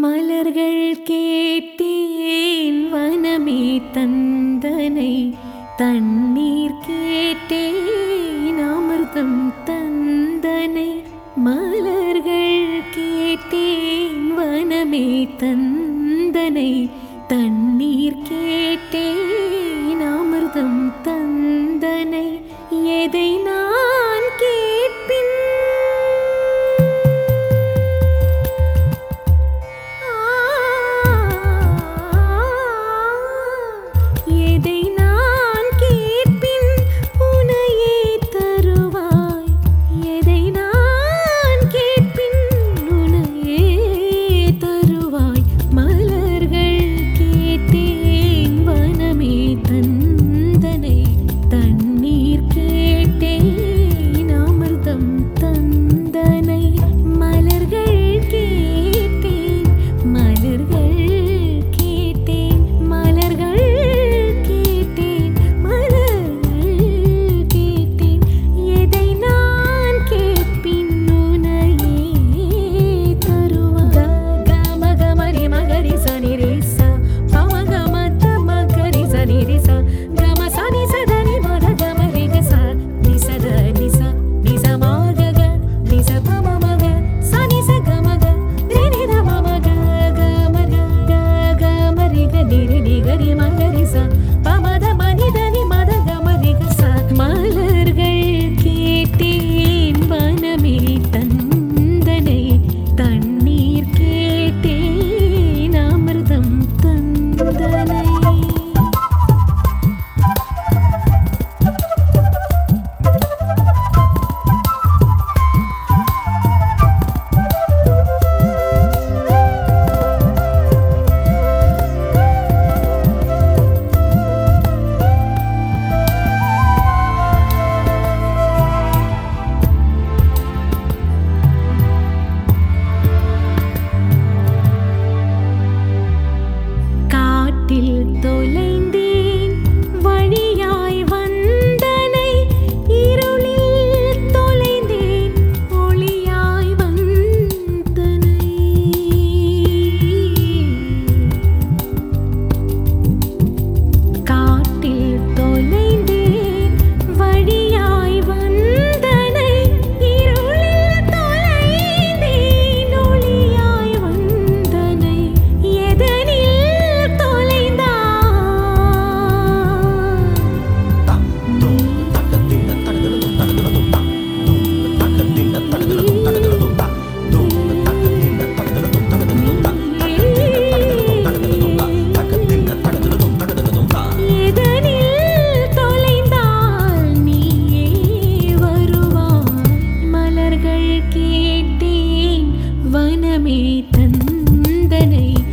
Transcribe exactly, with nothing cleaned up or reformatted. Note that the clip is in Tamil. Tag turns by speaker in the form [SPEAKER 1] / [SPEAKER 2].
[SPEAKER 1] மலர்கள் கேட்டேன் வனமே தந்தனை, தண்ணீர் கேட்டேன் அமிர்தம் தந்தனை. மலர்கள் கேட்டேன் வனமே தந்தனை, தண்ணீர் கேட்டேன் அமிர்தம் தந்தனை. எதை நான் கேட்பின் எதை நான் கேட்பின் உனையே தருவாய். எதை நான் கேட்பின் உனையே தருவாய். மலர்கள் கேட்டேன் வனமே தந்தனை, தண்ணீர் கேட்டேன் அமிர்தம் தந்தனை. மலர்கள் கேட்டேன் மலர்கள் கேட்டேன் மலர்கள் கேட்டேன் மலர்கள் கேட்டேன். எதை நான் கேட்பின் உனையே தருவாய். கம கமரி மகரி சனி ரே ச பம கம தம கரி சனி ரே ச கம சனி சதனி மத கமரி க ச நி சத நி ச நி ச ம க க நி ச பம ம க சனி ச கம க ரே நி த ம ம க க ம க க க ம ரி க நி ரி நி க ரி ம க ரி ச பம த ம நி த நி ம த க ம ரி க ச. மலர்கள் கேட்டேன் வனமே தந்தனை, தண்ணீர் கேட்டேன் அமிர்தம் தந்தனை. காட்டில் தொலைந்தேன் வழியாய் வந்தனை, இருளில் தொலைந்தேன் ஒளியாய் வந்தனை. காட்டில் தொலைந்தேன் வழியாய் வந்தனை, இருளில் தொலைந்தேன் ஒளியாய் வந்தனை. எதனில் தொலைந்தாய் எதனில் தொலைந்தால் நீயே வருவாய். மலர்கள் கேட்டேன் வனமே தந்தனை,